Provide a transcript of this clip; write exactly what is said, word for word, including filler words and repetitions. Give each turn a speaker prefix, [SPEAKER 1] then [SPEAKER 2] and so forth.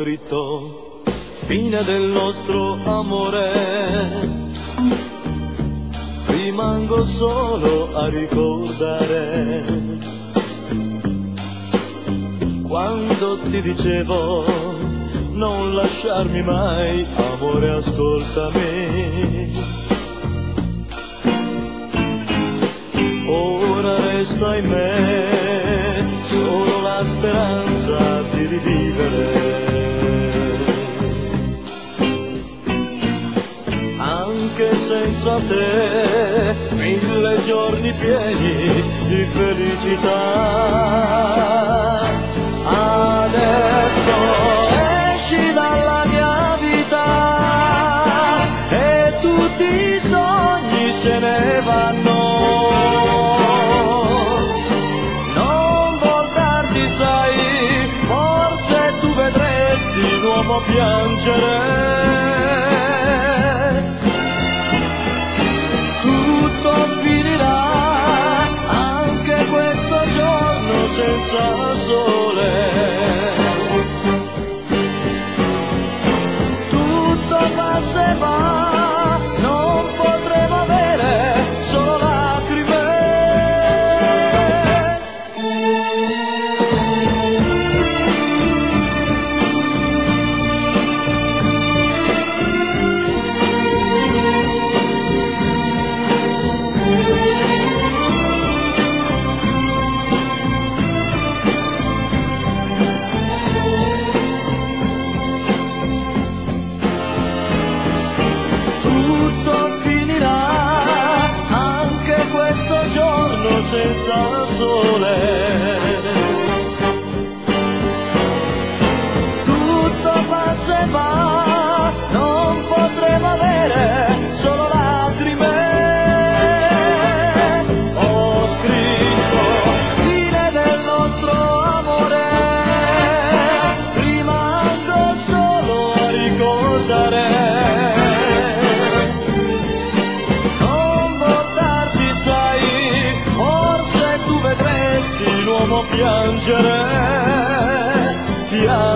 [SPEAKER 1] scritto fine del nostro amore, rimango solo a ricordare quando ti dicevo non lasciarmi mai, amore ascoltami. Ora resta in me solo la speranza di rivivere, anche senza te, mille giorni pieni di felicità. Adesso esci dalla mia vita e tutti i sogni se ne vanno. Non voltarti, sai, forse tu vedresti l'uomo piangere. Tutto finirà, anche questo giorno senza sole. Tutto passa e va, non potremo avere solo lacrime. Senza sole, tutto passa e va, non potremo avere solo lacrime. Ho scritto fine del nostro amore, rimango solo a ricordare. L'uomo piangere, piangere.